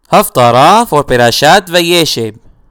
Haftarah for Perashat Vayeshev.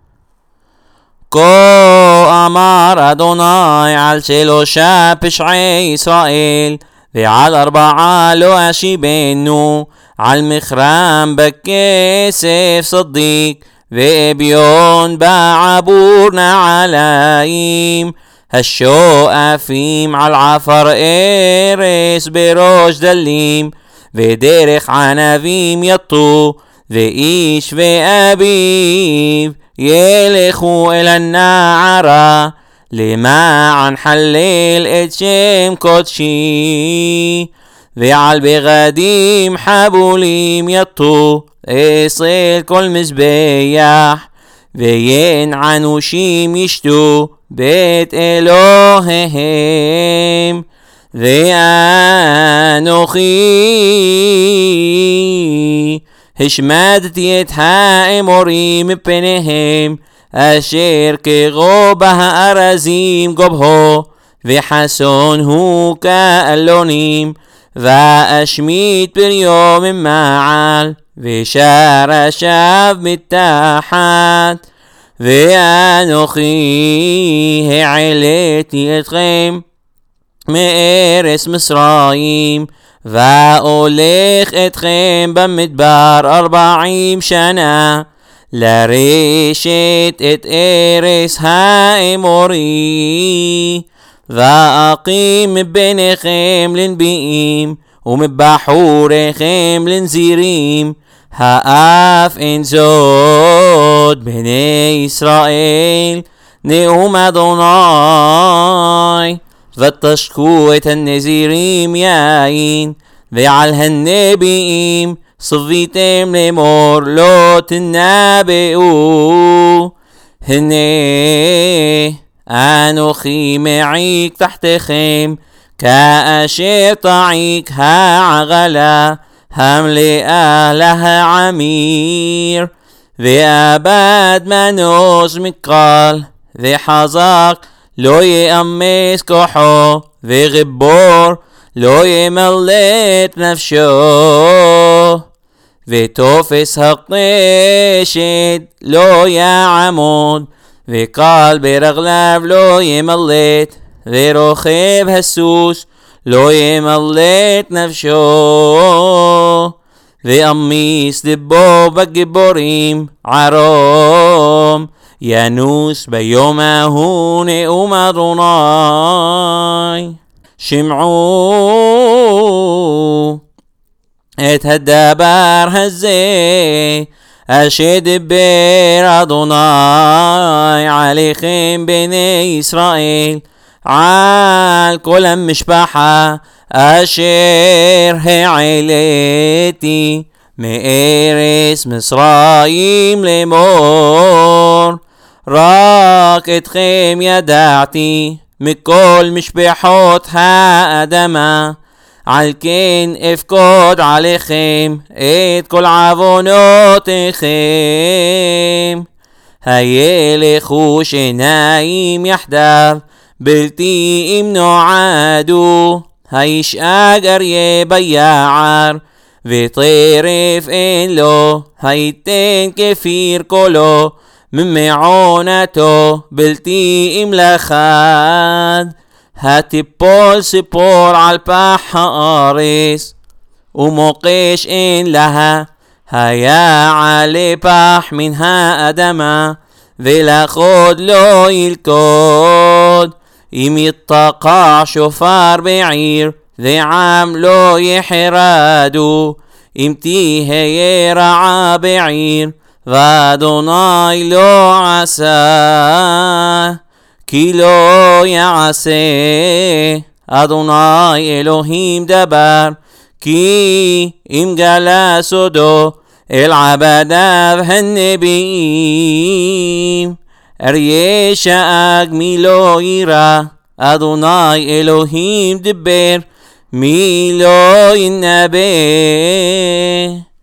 כה אמר אדוני על 3 פשעי ישראל ועל 4 לא אשיבנו, על מכרם בכסף צדיק ואביון בעבור נעליים, השואפים על עפר ארץ בראש דלים, ודרך ענבים יטו, ואיש ואביו ילכו אל הנערה למען חלל את שם קודשי, ועל בגדים חבולים יטו אצל כל מזבח, וינענו שים ישתו בית אלוהיהם. ואנוכי השמדתי את האמורים מפניהם, אשר כגובה הארזים גובהו, וחסון הוא כאלונים, ואשמיד פריו ממעל, ושרשיו מתחת. ואנוכי העליתי אתכם מארץ מצרים, והולך אתכם במדבר 40 שנה, לרשת את ארץ האמורי, ואקים ביניכם לנביאים, ומבחוריכם לנזירים, האף אין זאת בני ישראל, נאום אדוני. ותשקו את הנזירים יין, ועל הנביאים צוויתם לאמור לא תנבאו. הנה אנוכי מעיק תחתיכם, כאשר תעיק העגלה המלאה להעמיר, ואבד מנוס מקל, וחזק לא יאמס כוחו, וגיבור לא ימלט נפשו, ותופס הקשת לא יעמוד, וקל ברגליו לא ימלט, ורוכב הסוס לא ימלט נפשו. ואמיס ליבו בגיבורים ערום, ינוס ביום ההוא נאום אדוני. שמעו את הדבר הזה אשר דיבר אדוני עליכם בני ישראל, על כל המשפחה אשר העליתי מארץ מצרים לאמור. רק אתכם ידעתי מכל משפחות האדמה, על כן אפקוד עליכם את כל עוונותיכם. הילכו שיניים יחדיו בלתי אם נועדו, הישאג אריה ביער וטרף אין לו, היתן כפיר קולו ממעונתו בלתי אם לחד. התיפול ציפור על פח הארץ ומוקש אין לה, היה עלי פח מן האדמה ולחוד לא ילכוד. אם יתקע שופר בעיר ועם לא יחרדו, אם תהיה רעה בעיר ואדוני לא עשה, כי לא יעשה אדוני אלוהים דבר, כי אם גלה סודו אל עבדיו הנביאים. אריה שאג מי לא יירא, אדוני אלוהים דבר, מי לא ינבא.